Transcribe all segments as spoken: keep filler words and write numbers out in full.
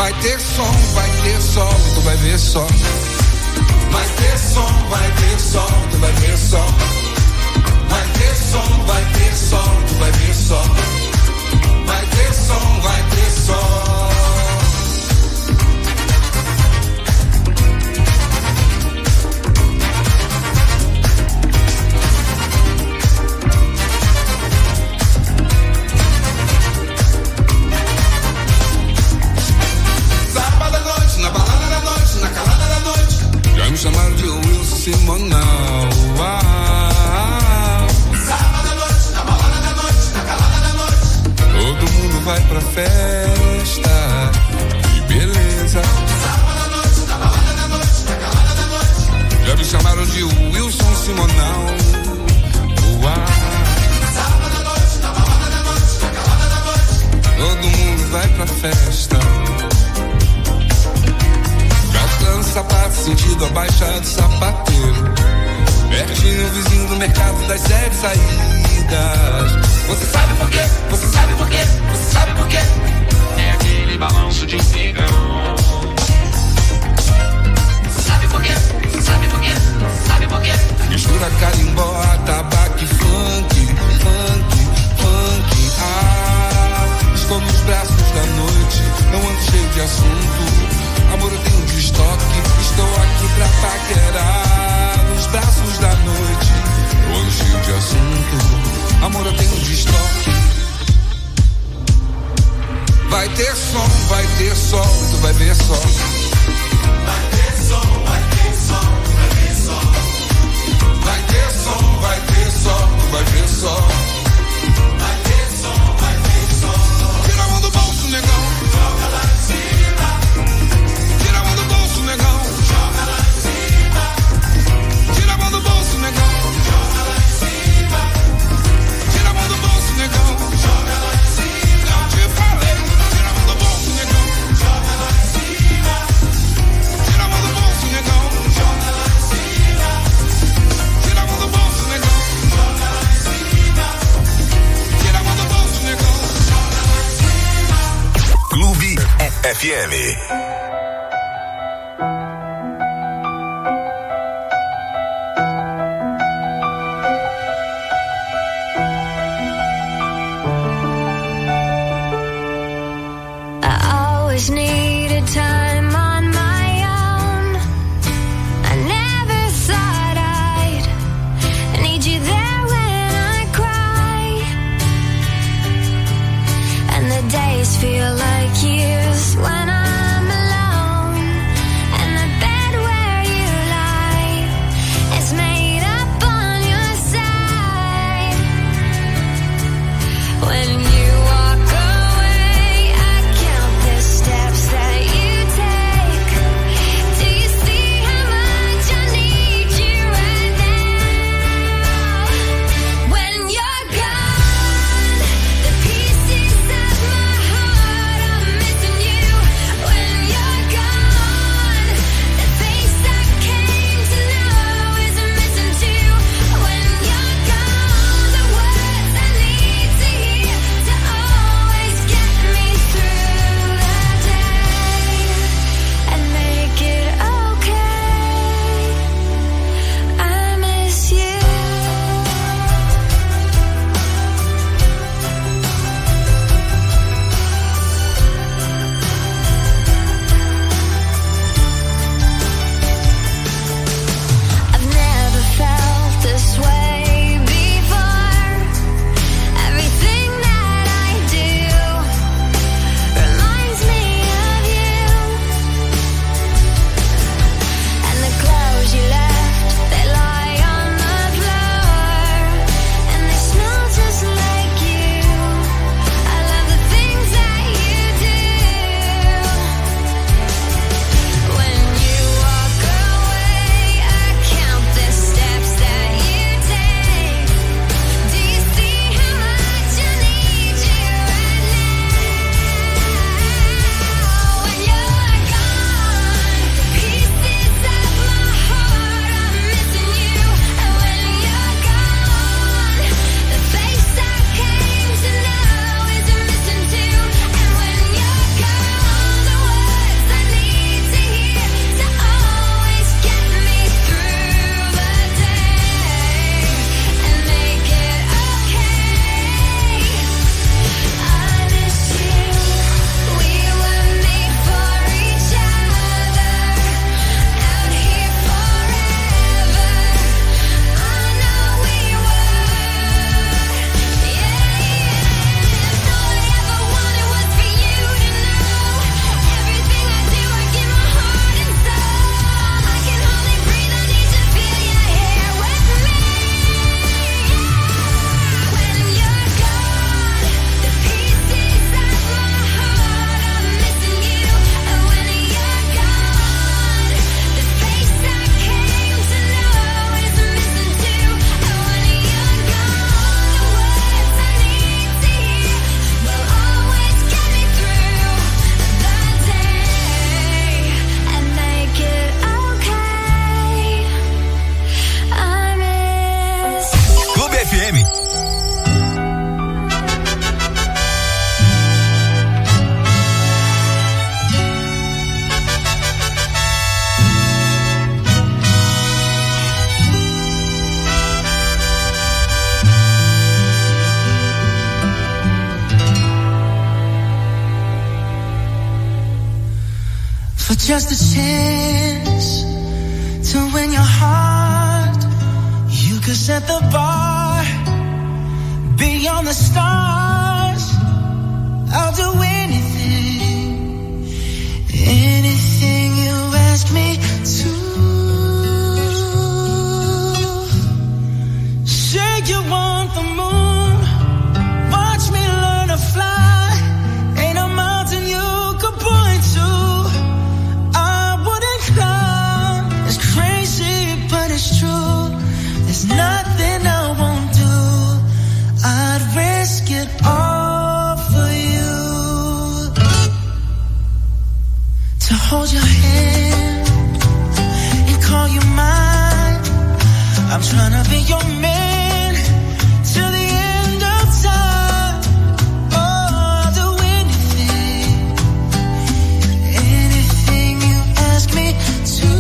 Vai ter som, vai ter sol, tu vai ver só. Vai ter som, vai ter sol, tu vai ver só. Vai ter som, vai ter sol, tu vai ver só. Vai ter som, vai ter sol. Sábado à noite, na balada da noite, na calada da noite. Já me chamaram de Wilson Simonal. Sábado à noite, na balada da noite, na calada da noite. Todo mundo vai pra festa, que beleza. Sábado à noite, na balada da noite, na calada da noite. Já me chamaram de Wilson Simonal. Sábado à noite, na balada da noite, na calada da noite. Todo mundo vai pra festa. Calçando sapato, sentido a baixada do sapateiro. Pertinho, vizinho do mercado das sete saídas. Você sabe por quê? Você sabe por quê? Você sabe por quê? É aquele balanço de espigão. Você sabe por quê? Você sabe por quê? Você sabe por quê? Mistura carimbó, tabaco e funk, funk, funk. Ah, estou nos braços da noite, não ando cheio de assunto. Amor, eu tenho de estoque, estou aqui pra paquerar. Nos braços da noite, eu ando cheio de assunto. Amor, eu tenho de estoque. Vai ter som, vai ter sol, tu vai ver só. Vai ter som, vai ter sol, tu vai ver só. Vai ter som, vai ter sol, tu vai ver só. Vai ter som, vai ter sol. Tira a mão do bolso, negão. Joga lá em cima. Tira a mão do bolso, negão. Joga lá em cima. Tira a mão do bolso, negão. Joga lá em cima. Tira a mão do bolso, negão. Joga lá em cima. Não te falei. Tira a mão do bolso, negão. Joga lá em cima. Tira a mão do bolso, negão. Joga lá em cima. Tira a mão do bolso, negão. Joga lá em cima. Tira a mão do bolso, negão. Joga lá em cima. Clube F M. Feel like years when I'm alone, and the bed where you lie is made up on your side. When you walk away, I count the steps that you take. Do you see how much I need you right now? When you're gone, the pieces of my heart are missing you. for just a chance to win your heart. You could set the bar beyond the stars. I'll do anything, anything you ask me to. Say you want the moon, watch me learn to fly. Ain't a mountain you could point to I wouldn't climb. It's crazy, but it's true. There's nothing I won't do. I'd risk it all for you. To hold your hand and call you mine. I'm trying to be your man till the end of time. Oh, I'll do anything, anything you ask me to.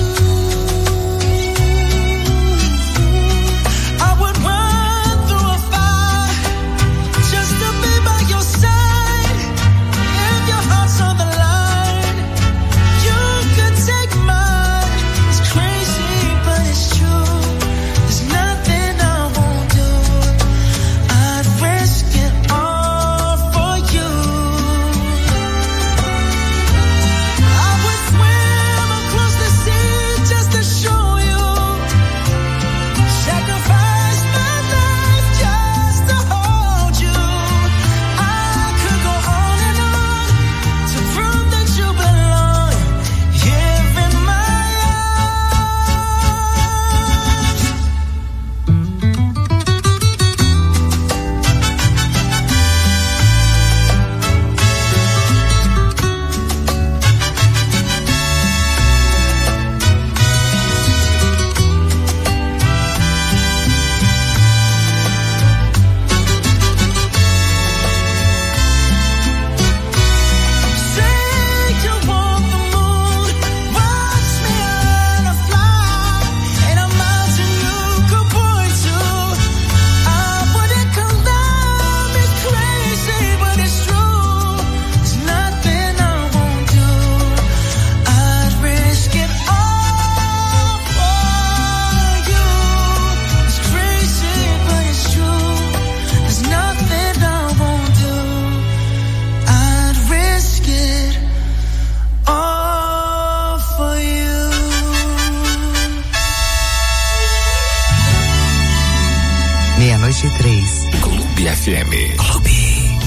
I would run through a fire just to be by your side. If your heart's on the line, you could take mine. It's crazy, but it's true. There's nothing I won't do. I'd risk it all for you. I would swim across the sea just to show you. Sacrifice my life just to hold you. I could go on and on to prove that you belong here in my arms. Say you want the moon, watch me learn to fly. Ain't a mountain you could point to I wouldn't climb. It's crazy, but it's true. There's nothing I won't do. I'd risk it all for you. It's crazy, but it's true. There's nothing I won't do. I'd risk it all for you. Meia-noite e três. Clube F M. Clube.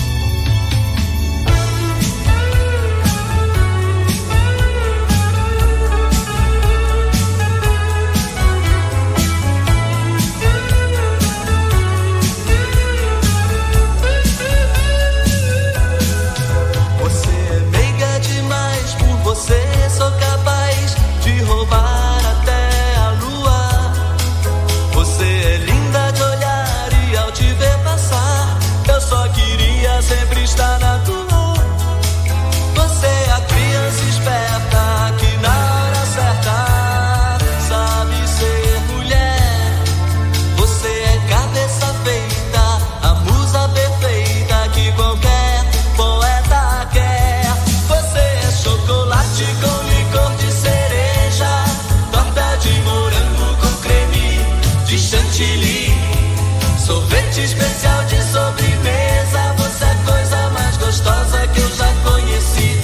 Você é meiga demais, por você sou capaz de roubar até a lua. Você é linda de olhar e ao te ver passar, eu só queria sempre estar na tua. Você é a criança esperta que na hora certa sabe ser mulher. Você é cabeça feita, a musa perfeita que qualquer poeta quer. Você é chocolate com licor de cereja, torta de morango com creme de chantilly, sorvete especial de sobremesa. Você é a coisa mais gostosa que eu já conheci.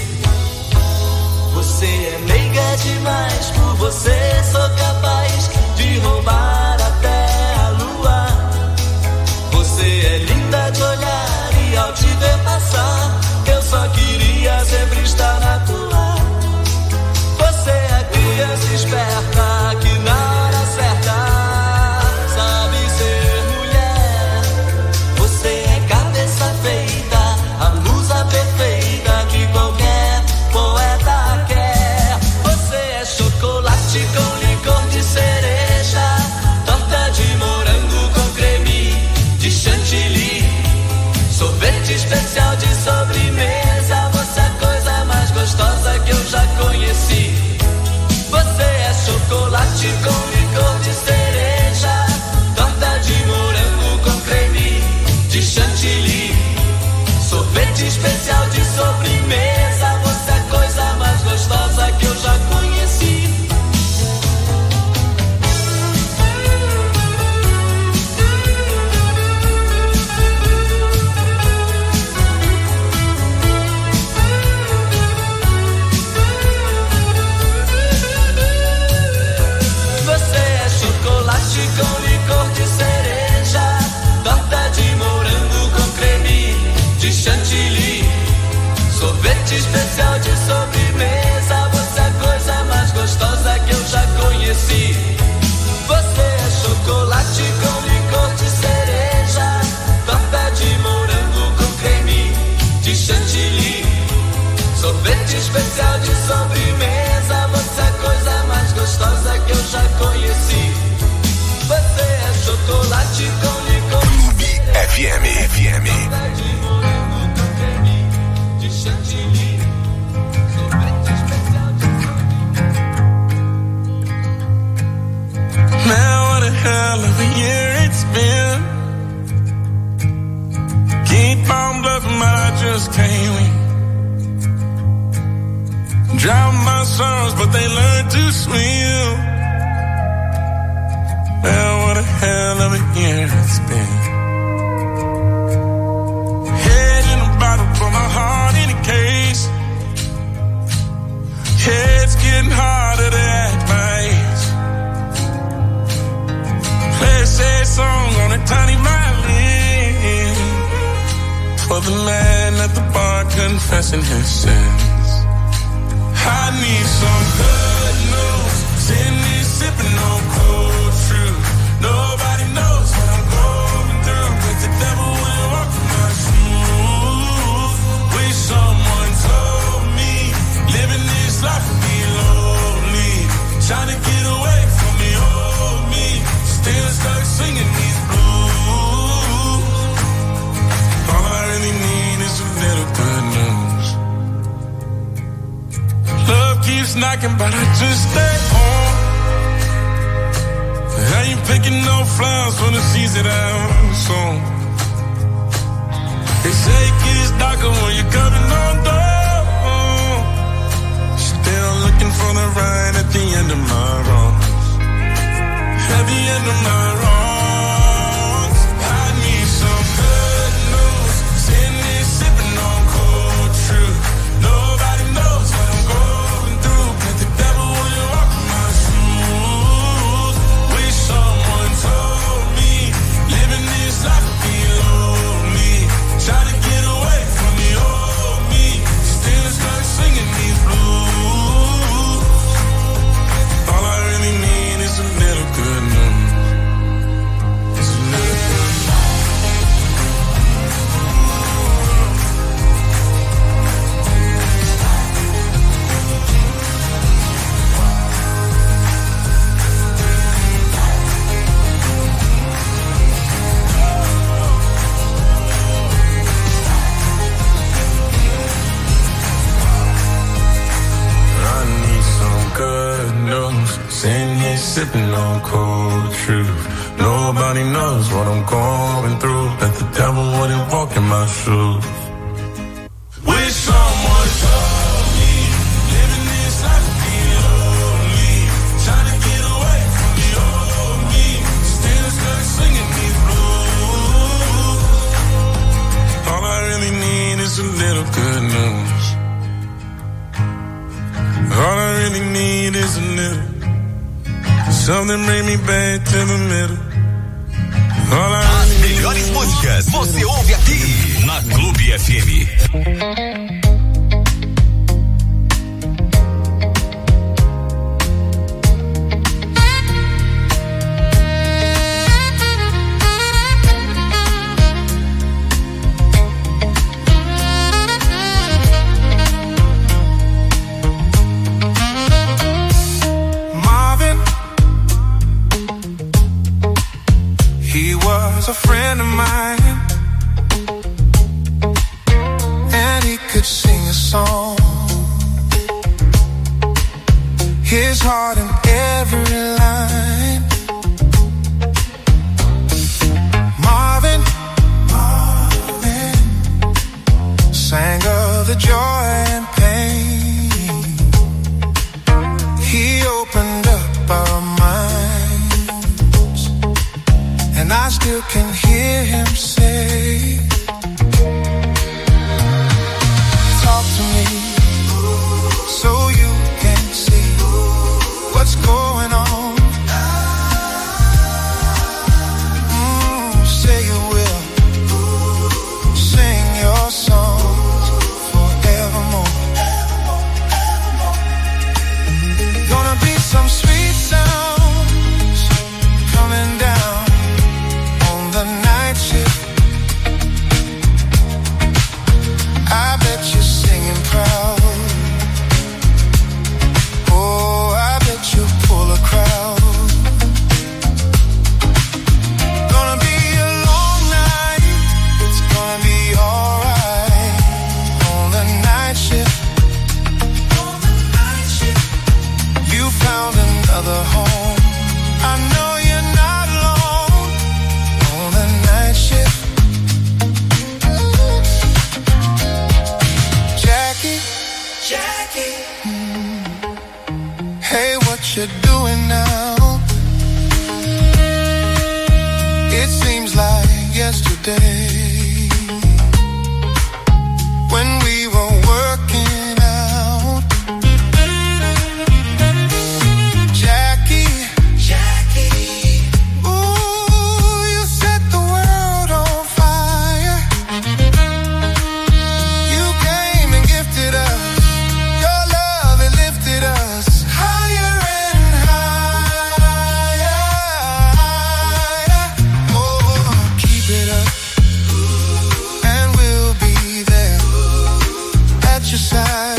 Você é meiga demais, por você sou capaz de roubar até a lua. Você é linda de olhar e ao te ver passar, eu só queria sempre estar na tua. Você é a criança esperta que na hora certa sabe ser mulher. Você é cabeça feita, a musa perfeita que qualquer poeta quer. Você é chocolate com licor de cereja, torta de morango com creme de chantilly, sorvete especial de sobremesa. Você é a coisa mais gostosa que eu já conheci. Você é chocolate com licor de cereja, torta de morango com creme de chantilly, sorvete especial de sobremesa. Você é a coisa mais gostosa que eu já especial de sobremesa. Você é a coisa mais gostosa que eu já conheci. Você é chocolate com licor de cereja, torta de morango com creme de chantilly, sorvete especial de sobremesa. Você é a coisa mais gostosa que eu já conheci. Você é chocolate com licor Clube F M. F M. torta de morango com creme de chantilly, sorvete especial de sobremesa. Man, what a hell of a year it's been. Keep on bluffing, but I just can't win. Drown my sons, but they learn to swim. Man, what a hell of a year it's been. Head in a bottle, put my heart in a case. Yeah, it's getting harder to act my age. Play a sad song on a tiny violin for the man at the bar confessing his sins. I need some good news. Send me sipping on cold truth. Nobody knows what I'm going through, but the devil will walk in my shoes. Wish someone told me living this life would be lonely. Trying to get away from the old me, still stuck singing these blues. All I really need is a little good news. Love keeps knocking, but I just stay home. I ain't picking no flowers for the seeds that I'm sown. They say it gets darker when you're coming on down. Still looking for the right at the end of my wrongs. At the end of my wrongs, I need some good news. Sitting there sipping on cold truth. Nobody knows what I'm going through, but the devil will walk in my shoes. Wish someone told me living this life would be lonely. Try to get away from the old me, still stuck singing these blues. All I really need is a little good news. It's a little good news. I need some good news. Sitting here sipping on cold truth. Nobody knows what I'm going through, but the devil wouldn't walk in my shoes. Wish someone told me living this life would be lonely. Trying to get away from the old me, still stuck singing these blues. All I really need is a little good news. All I really need is a little something bring me back to the middle. All I As really melhores need músicas você ouve aqui na Clube F M. Marvin, he was a friend of mine, and he could sing a song. His heart in every line. Marvin, Marvin sang of the joy and pain. He opened up our minds, and I still can hear him say, talk to me so you can see what's going on. Mm, say you will sing your songs forevermore. Jackie. Hey, what you doing now? It seems like yesterday when we were working out. Jackie, Jackie, ooh, you set the world on fire. You came and gifted us your love, it lifted us higher and higher. Oh, keep it up, and we'll be there at your side.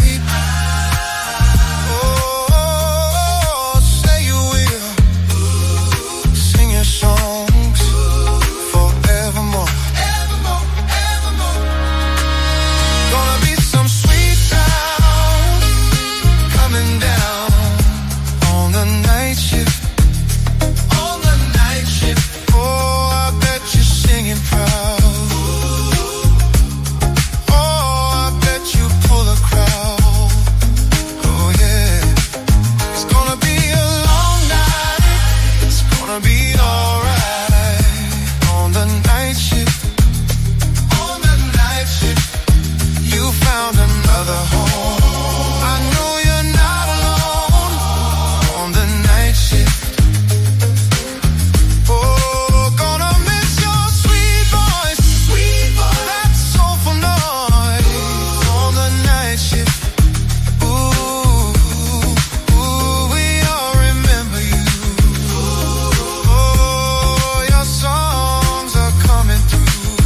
Oh, say you will sing your songs forevermore. Evermore, evermore. Gonna be some sweet sound coming down on the night shift. On the night shift. Oh, I bet you're singing proud. Oh, I bet you pull a crowd. Oh yeah. It's gonna be a long night. It's gonna be alright on the night shift. On the night shift. You found another home. I know you're not alone on the night shift. Oh, gonna miss your sweet voice, sweet voice, that soulful noise on the night shift. Ooh, ooh, we all remember you. Oh, your songs are coming through.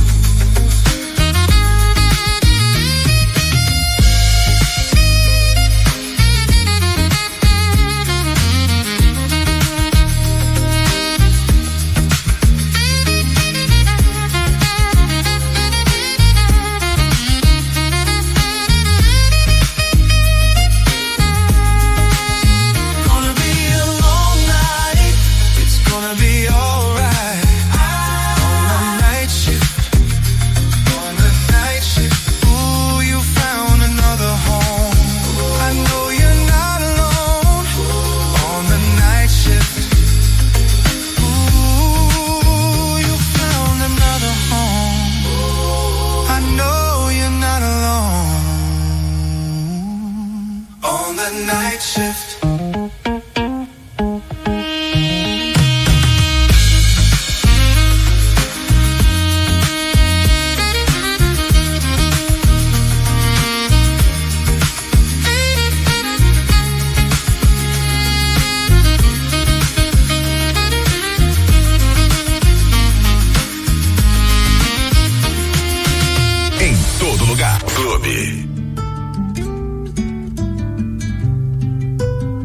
Gonna be a long night. It's gonna be alright on the night shift. On the night shift. Ooh, you found another home. I know you're not alone on the night shift. Ooh, you found another home. I know you're not alone on the night shift. Em todo lugar. Clube.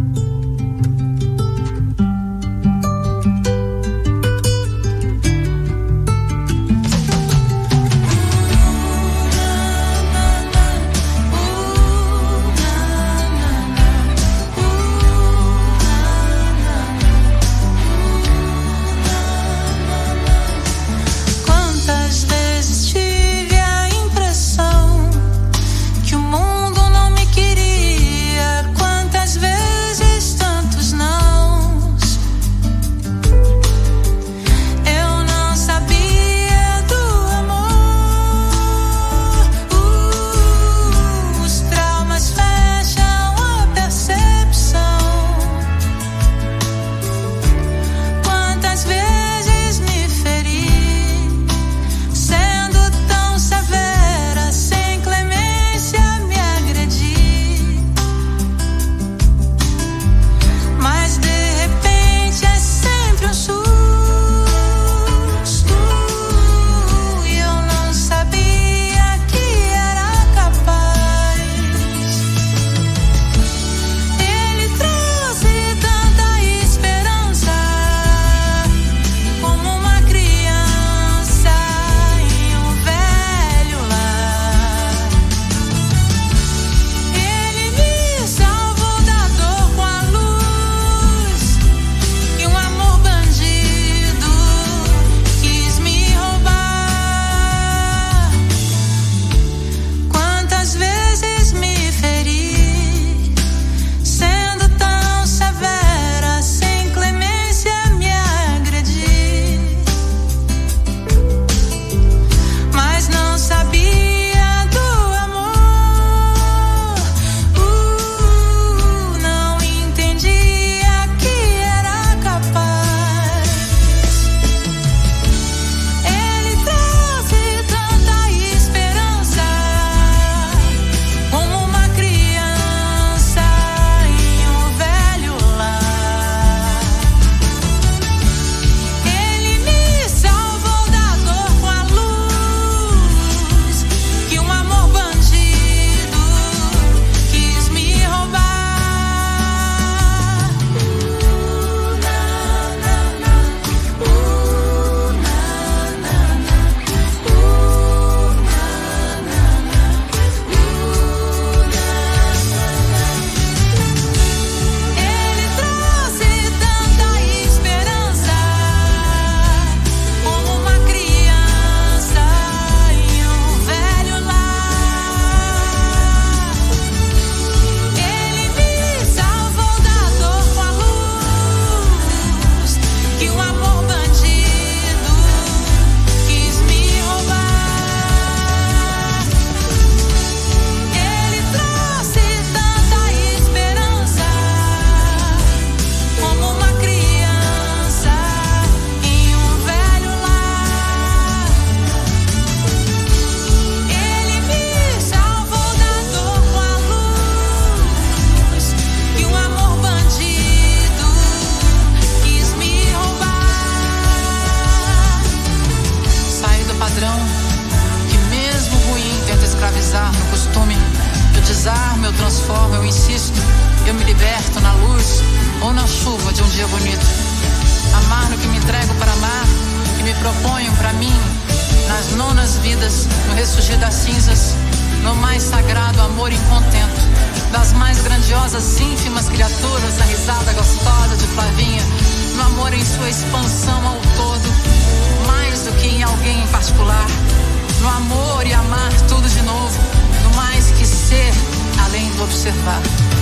insisto, eu me liberto na luz ou na chuva de um dia bonito. Amar no que me entrego para amar e me proponho para mim, nas nonas vidas, no ressurgir das cinzas, no mais sagrado amor incontento, das mais grandiosas ínfimas criaturas, na risada gostosa de Flavinha, no amor em sua expansão ao todo, mais do que em alguém em particular, no amor e amar tudo de novo, no mais que ser, além do observar.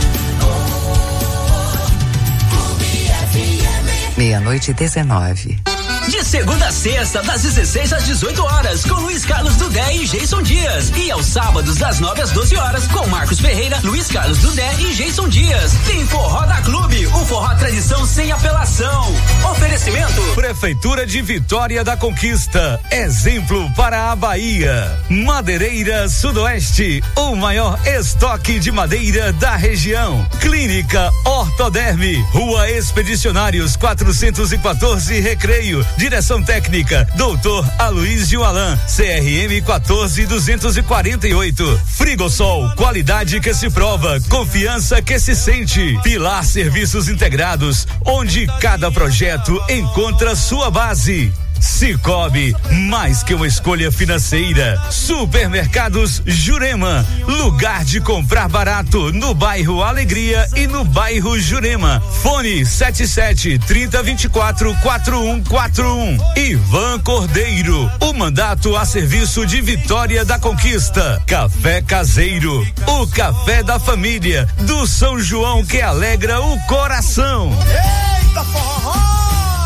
Meia-noite e dezenove. De segunda a sexta, das dezesseis às dezoito horas, com Luiz Carlos Dudé e Jason Dias. E aos sábados, das nove às doze horas, com Marcos Ferreira, Luiz Carlos Dudé e Jason Dias. Tem Forró da Clube, o forró tradição sem apelação. Oferecimento: Prefeitura de Vitória da Conquista, exemplo para a Bahia. Madeireira Sudoeste, o maior estoque de madeira da região. Clínica Ortoderme, Rua Expedicionários quatrocentos e quatorze, Recreio. Direção técnica, doutor Aloysio Alan, C R M quatorze duzentos e quarenta e oito. Frigosol, qualidade que se prova, confiança que se sente. Pilar Serviços Integrados, onde cada projeto encontra sua base. Cicobi, mais que uma escolha financeira. Supermercados Jurema, lugar de comprar barato no bairro Alegria e no bairro Jurema. Fone sete sete, trinta, vinte e quatro, quarenta e um quarenta e um. Ivan Cordeiro, o mandato a serviço de Vitória da Conquista. Café Caseiro, o café da família do São João que alegra o coração. Eita, forró!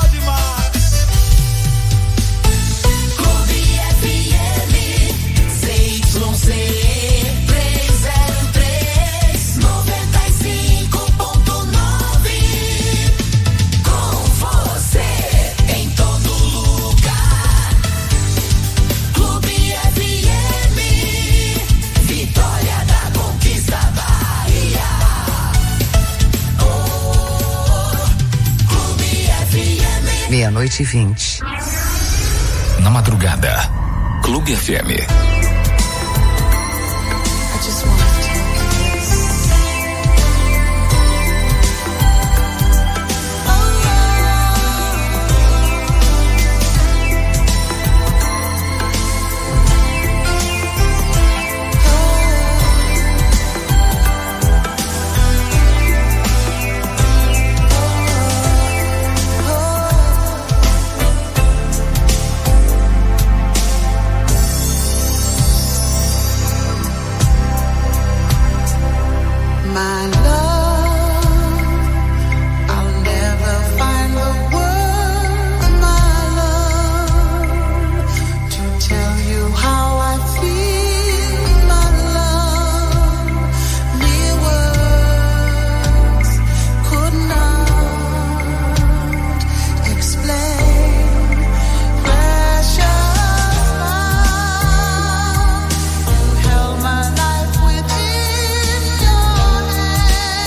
Meia-noite e vinte. Na madrugada, Clube F M. Your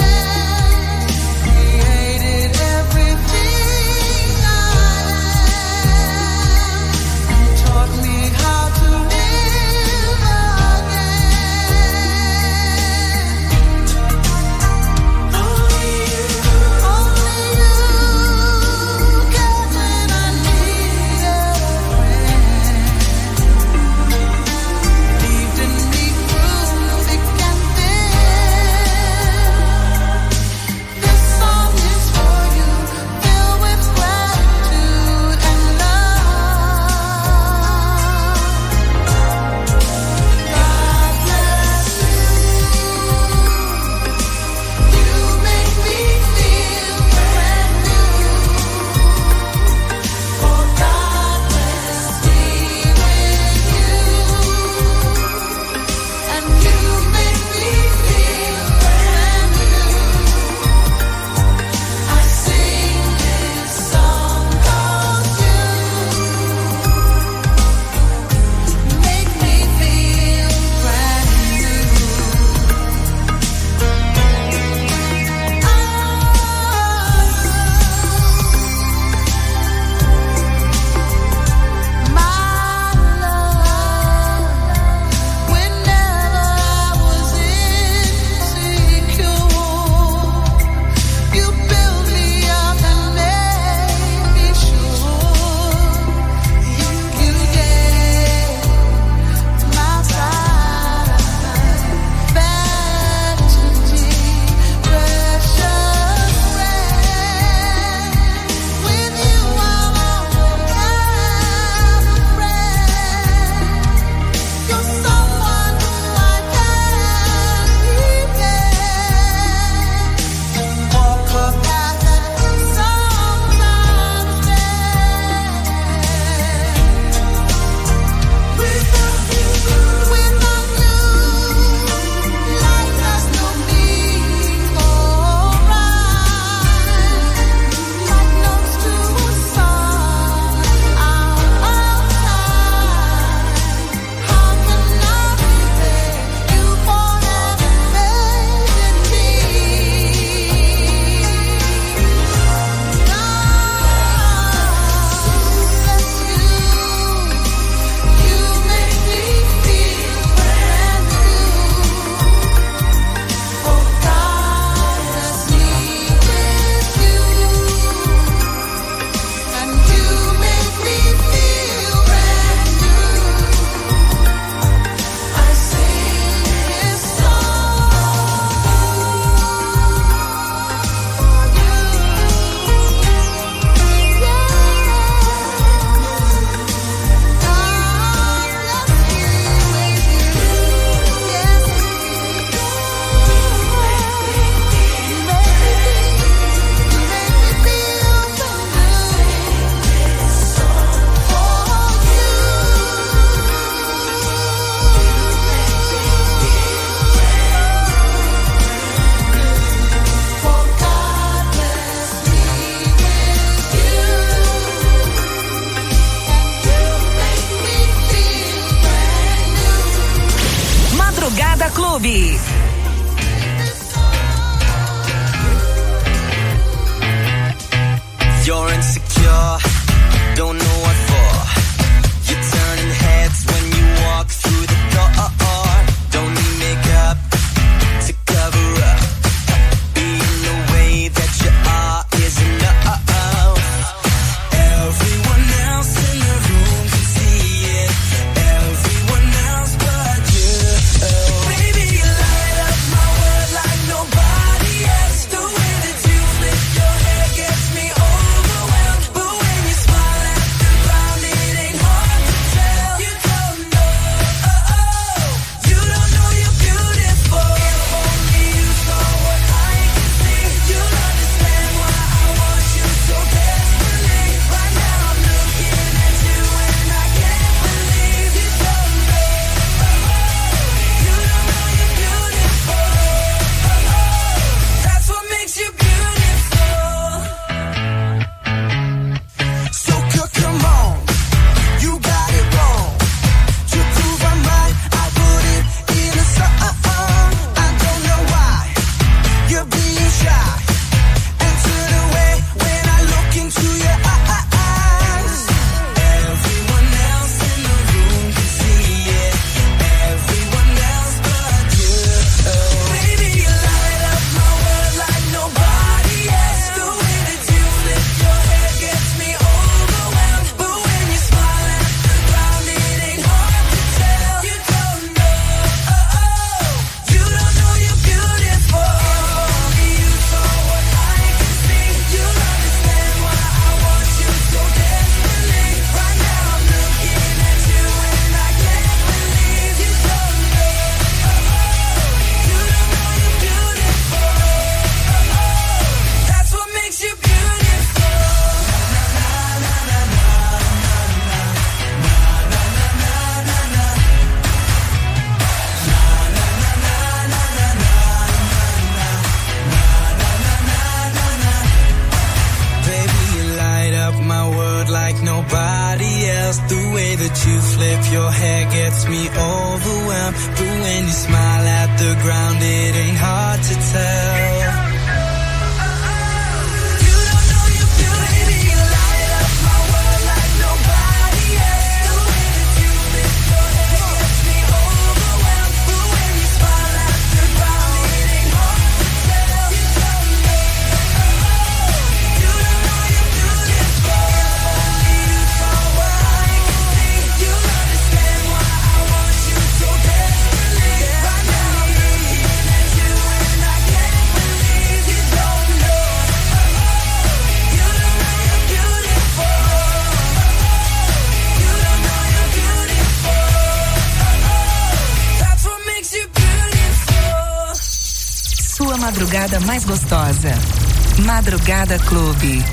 sua madrugada mais gostosa. Madrugada Clube.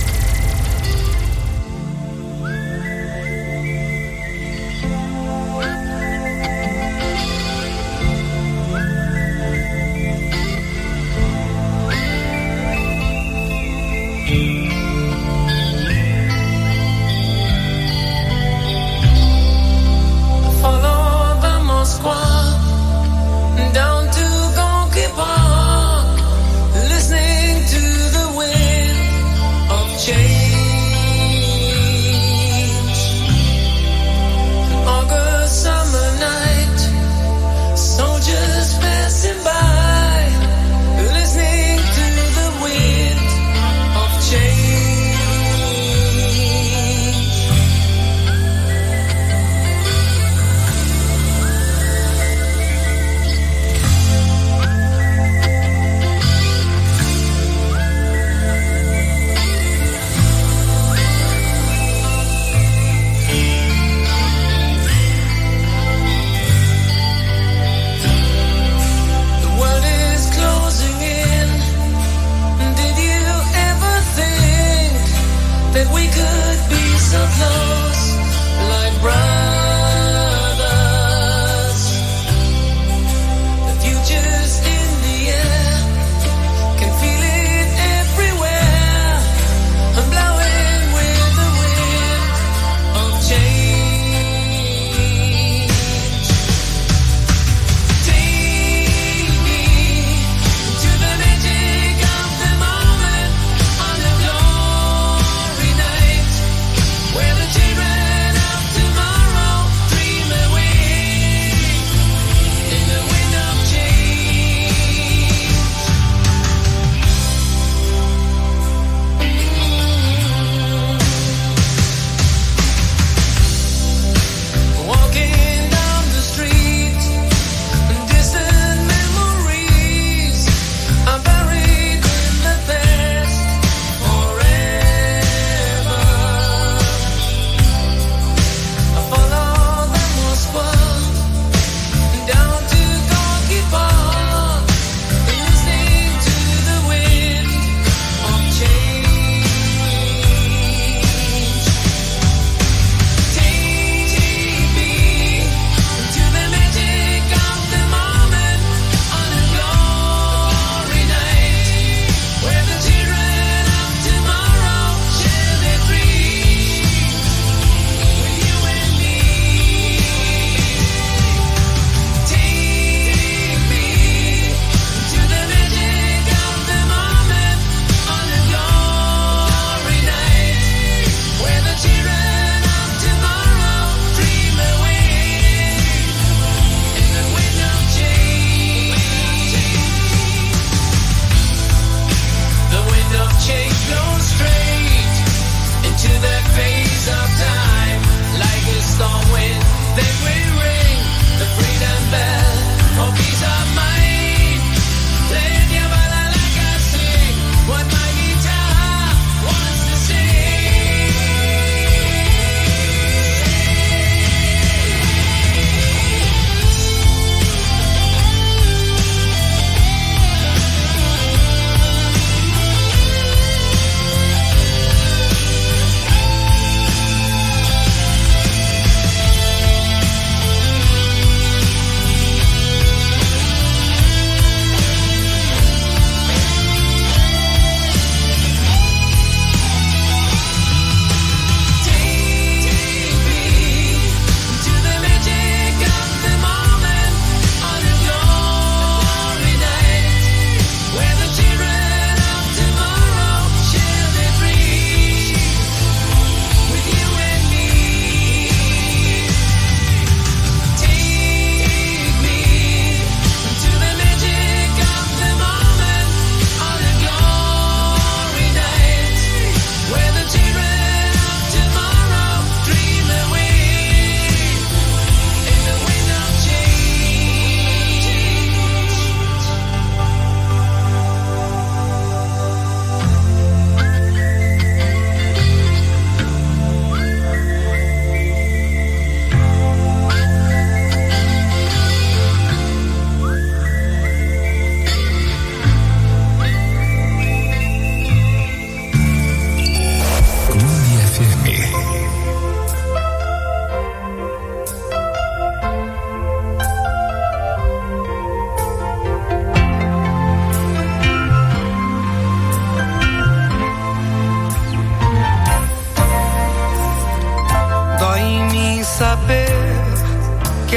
Down to Gonky Park, listening to the wind of change.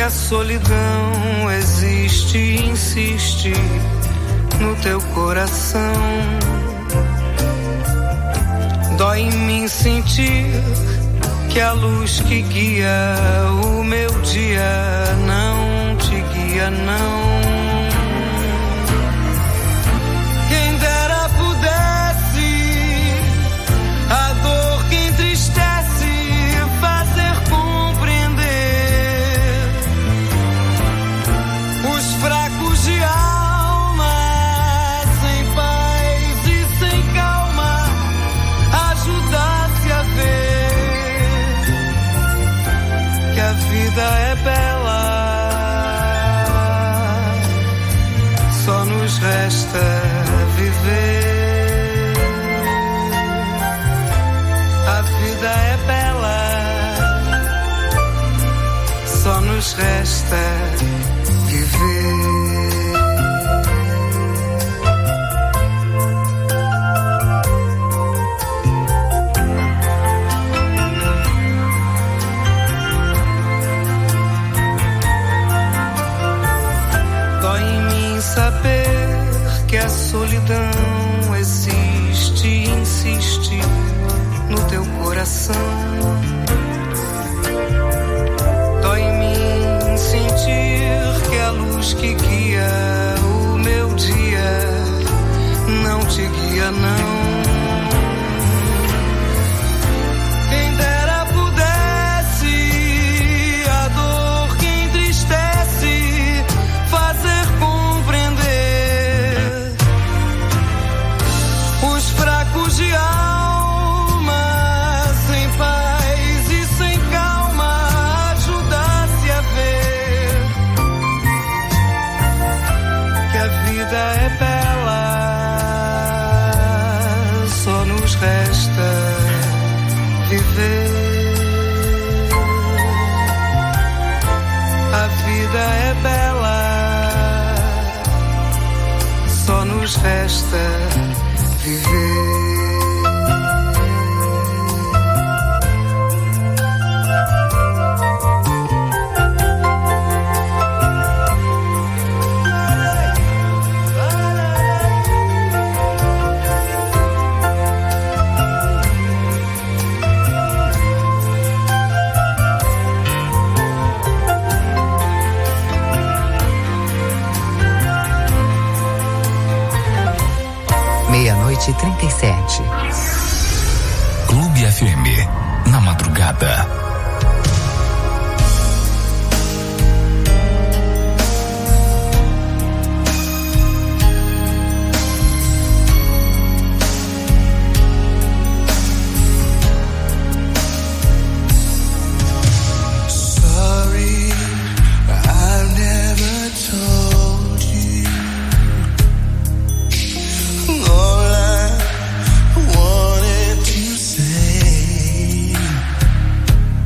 a solidão existe e insiste no teu coração. Dói em mim sentir que a luz que guia o meu dia não te guia, não. Quem dera pudesse a dor que entristece fazer compreender os fracos de alma sem paz e sem calma, ajudasse a ver que a vida é bela. Só nos resta viver. A vida é bela. Só nos resta viver. Saber que a solidão existe e insiste no teu coração. Dói em mim sentir que a luz que guia o meu dia não te guia, não. Quem dera pudesse a dor que entristece fazer de alma sem paz e sem calma, ajudasse a ver que a vida é bela. Só nos resta viver. A vida é bela. Só nos resta viver. Meia-noite e trinta e sete. Clube F M, na madrugada. Wanted to say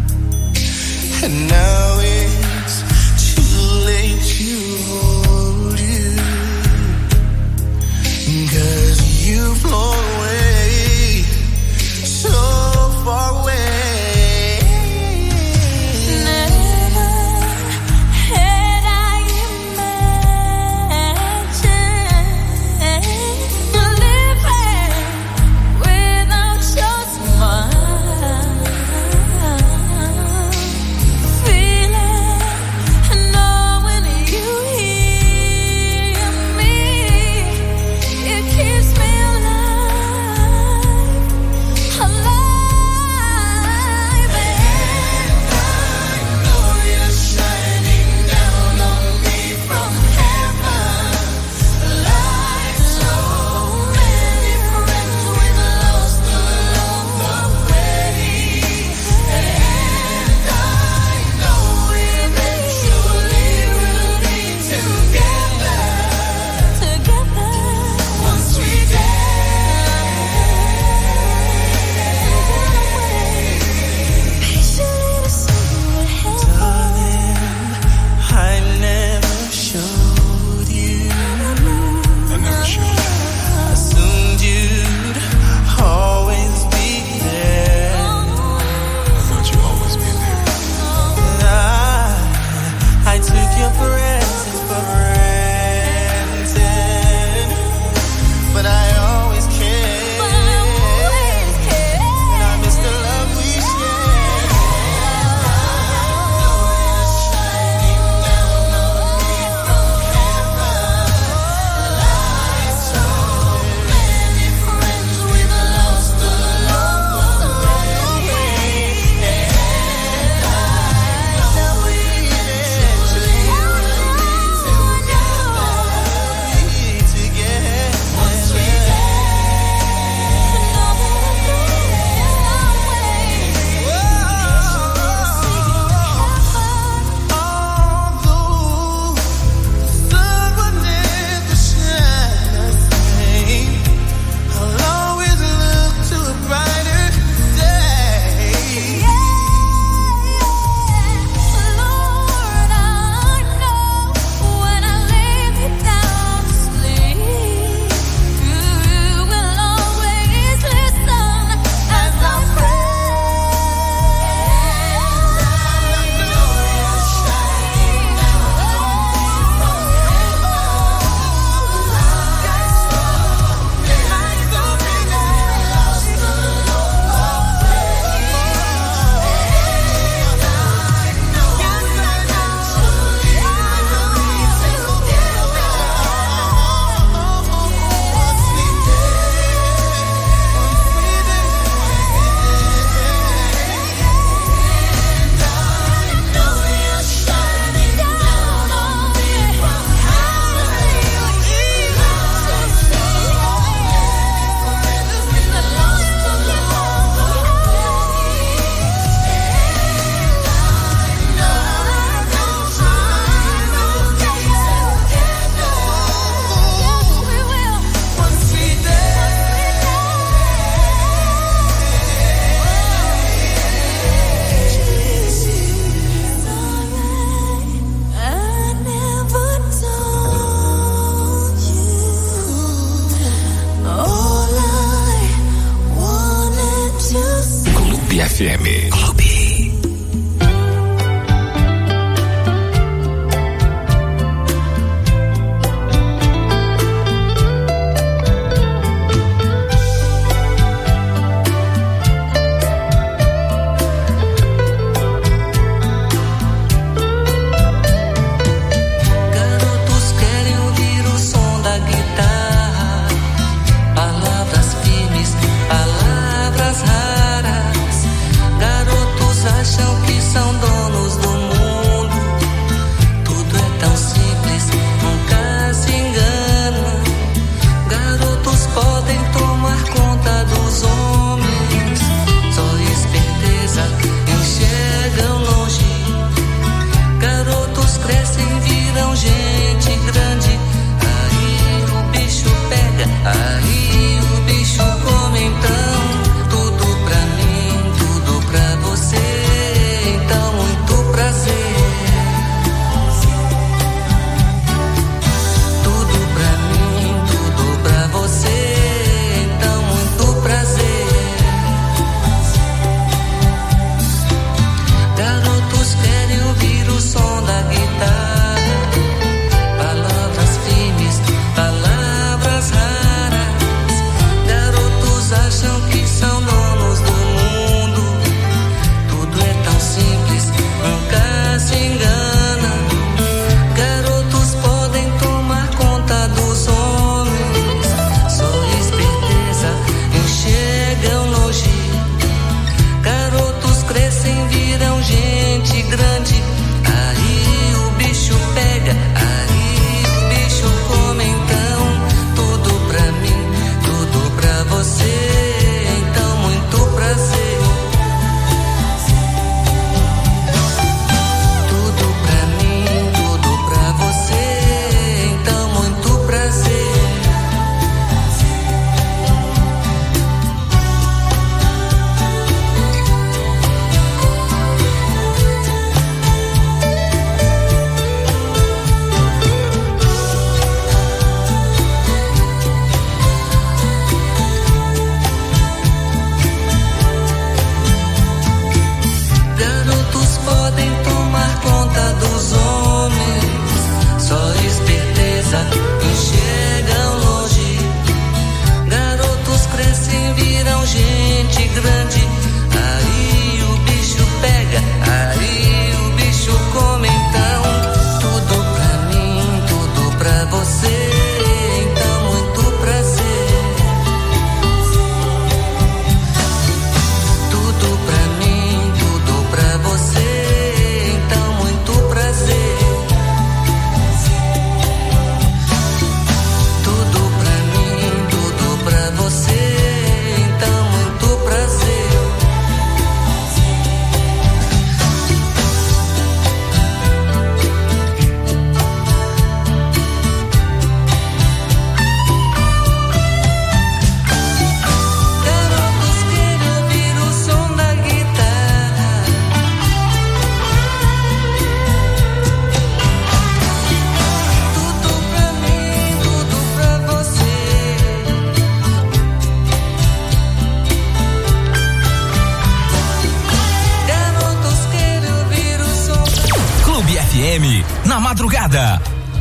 F M. Clube. Garotos querem ouvir o som da guitarra, palavras firmes, palavras raras. Garotos acham que são donos do mundo. Tudo é tão simples, nunca se enganam. Garotos podem tomar conta dos homens. Só esperteza enxergam longe. Garotos crescem, viram gente grande. Aí o bicho pega, aí o bicho come. Então tudo pra mim, tudo pra você. Então muito prazer. Tudo pra mim, tudo pra você. Então muito prazer. Garotos querem ouvir o som da guitarra, palavras firmes, palavras raras. Garotos acham que são donos do mundo. Tudo é tão simples, nunca se enganam. Garotos podem tomar conta dos homens. Só esperteza enxergam longe. Garotos crescem, viram gente grande. Aí o bicho pega, aí o bicho come. Então tudo pra mim, tudo pra você. Então muito prazer. Tudo pra mim, tudo pra você. Então muito prazer. Garotos podem tomar conta dos homens. Só esperteza enxergam longe. Garotos crescem, viram gente grande. Aí o bicho pega, aí o bicho come. Então tudo pra mim, tudo pra você. Então muito prazer. Tudo pra mim, tudo pra você. Então muito prazer. Tudo pra mim, tudo pra você. Então muito prazer. Garotos querem ouvir o som da guitarra, tudo pra mim, tudo pra você. Garotos querem ouvir o som. Clube F M, na madrugada.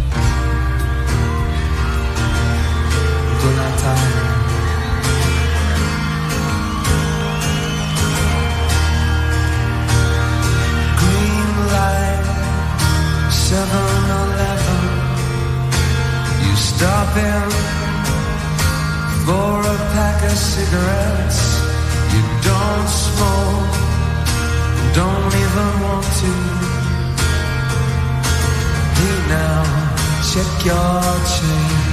Do Natal. Green light, seven eleven. You stop in for a pack of cigarettes. You don't smoke, don't even want to. Hey now, check your change.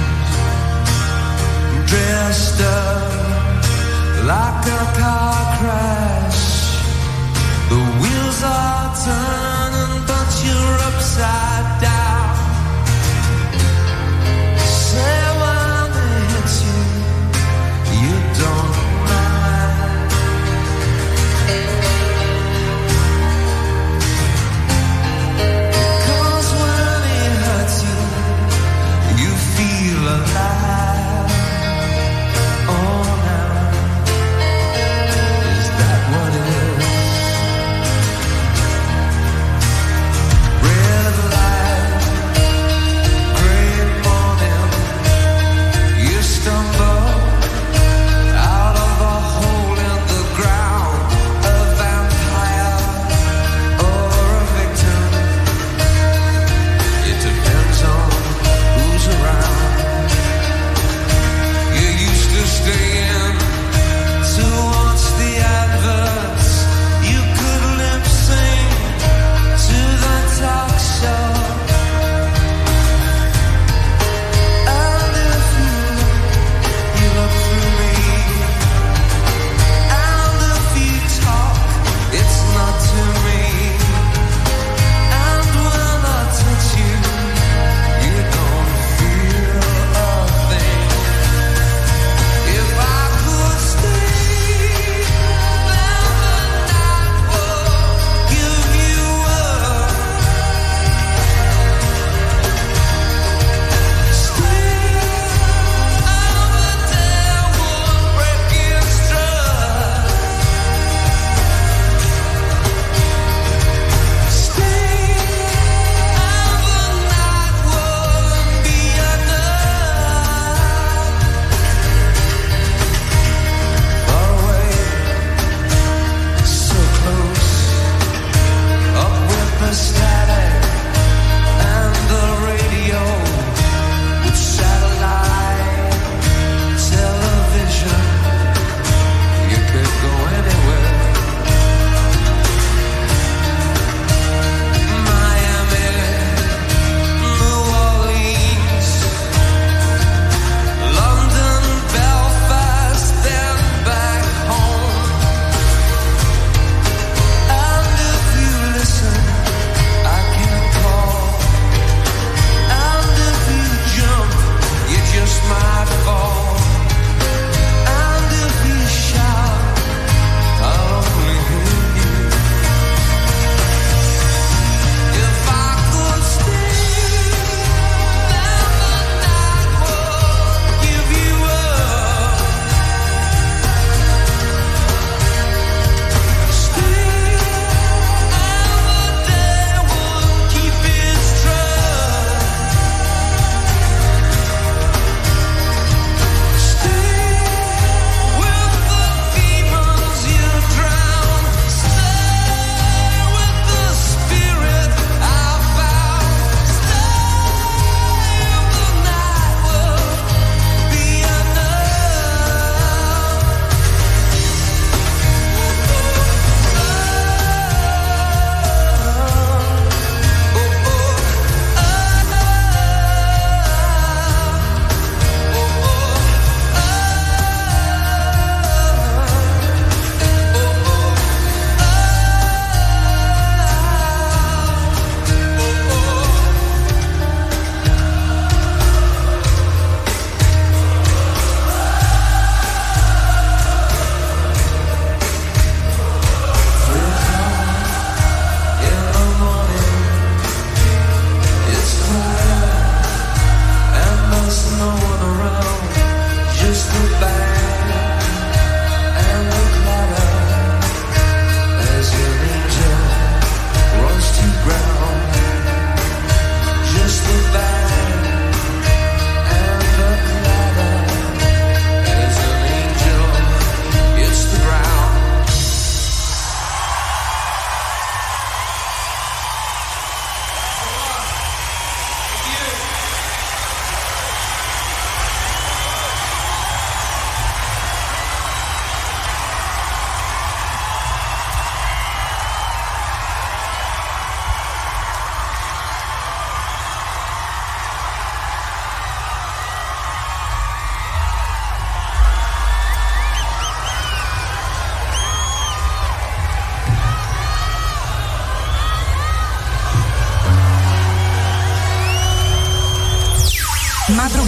Dressed up like a car crash. The wheels are turning, but you're upside down. Say when they hit you, you don't mind. 'Cause when it hurts you, you feel alive. Oh, now, is that what it is?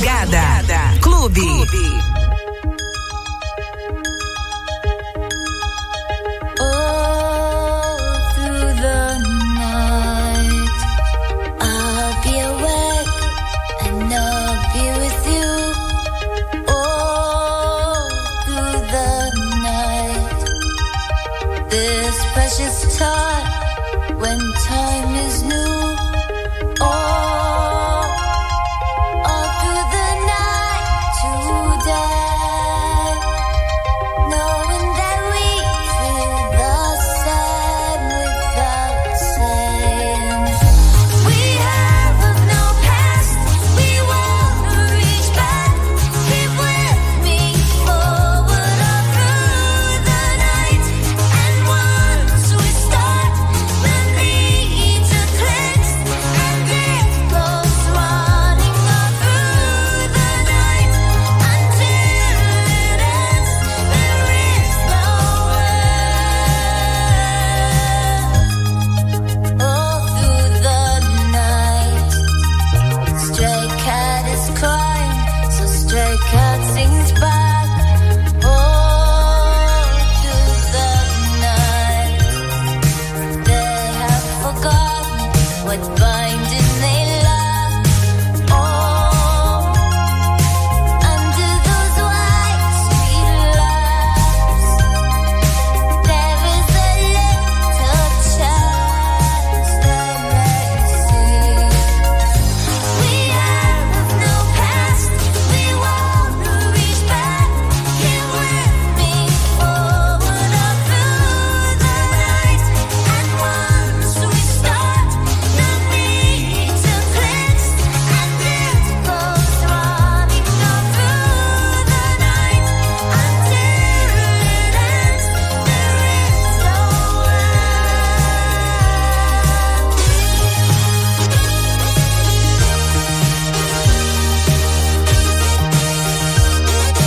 Madrugada. Clube. Clube. This precious time when time is new. Oh